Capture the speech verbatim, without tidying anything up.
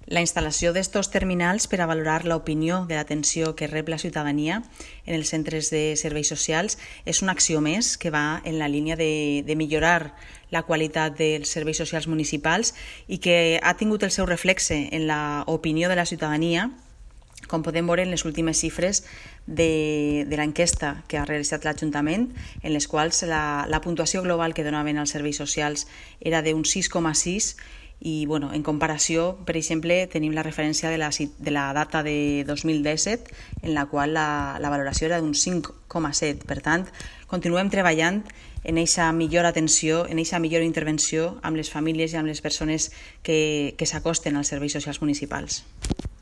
La instal·lació d'estos terminals per a valorar l'opinió de l'atenció que rep la ciutadania en els centres de serveis socials és una acció més que va en la línia de, de millorar la qualitat dels serveis socials municipals i que ha tingut el seu reflexe en l'opinió de la ciutadania, com podem veure en les últimes xifres de, de l'enquesta que ha realitzat l'Ajuntament, en les quals la, la puntuació global que donaven als serveis socials era d'un sis coma sis i bueno, en comparació, per exemple, tenim la referència de la, de la data de dos mil disset, en la qual la, la valoració era d'un cinc coma set. Per tant, continuem treballant en aquesta millor atenció, en aquesta millor intervenció amb les famílies i amb les persones que, que s'acosten als serveis socials municipals.